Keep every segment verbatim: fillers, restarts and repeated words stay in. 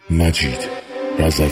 مجید رضوی.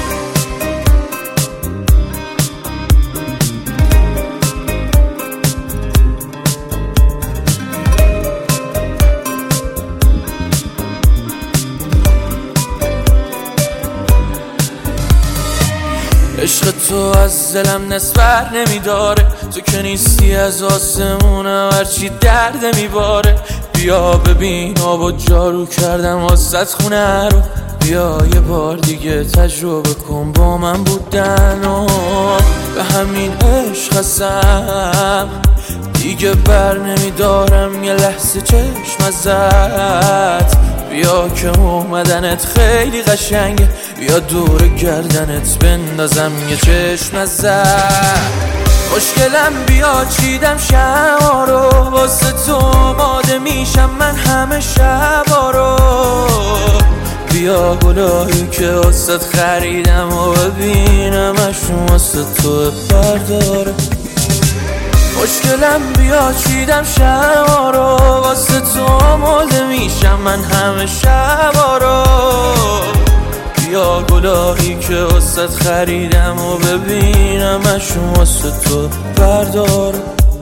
عشق تو از دلم نسبر نمیداره، تو که نیستی از آسمونم هرچی درد میباره. بیا ببین آب و جارو کردم واسط خونه رو، بیا یه بار دیگه تجربه کن با من بودن و به همین عشق هستم دیگه بر نمیدارم یه لحظه چشم ازت. بیا که اومدنت خیلی قشنگه، بیا دور گردنت بندازم یه چشم ازت. خوشگلم بیا چیدم شما رو، واسه تو آماده میشم من همه شبا رو. بیا گلایی که واسه خریدم و ببینم اشون واسه تو برداره. خوشگلم بیا چیدم شما رو، واسه تو آماده میشم من همه شبا رو. بیا گلایی که واسه خریدم و ببینم اشون واسه تو برداره.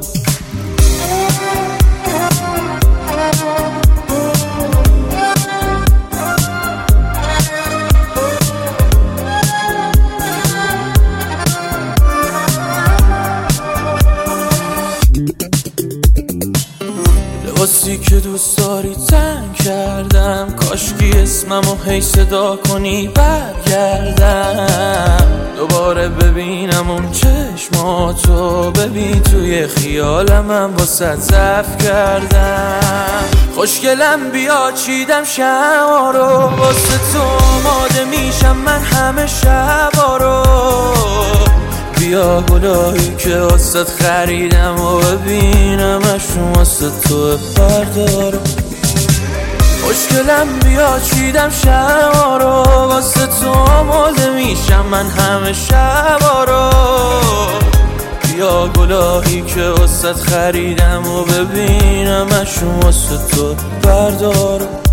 لباسی که دوست داری تن کردم، کاشکی اسممو هی صدا کنی برگردم. دوباره ببینم اون چشماتو، ببین توی خیالم من واسه ضعف کردم. خوشگلم بیا چیدم شما رو، واسه تو آماده میشم من همه شبا رو. بیا گلایی که واسه خریدم و ببینم اشون واسه تو برداره. خوشگلم بیا چیدم شما رو، واسه تو آماده میشم من همه شبا رو. بیا گلایی که واسه خریدم و ببینم اشون واسه تو برداره.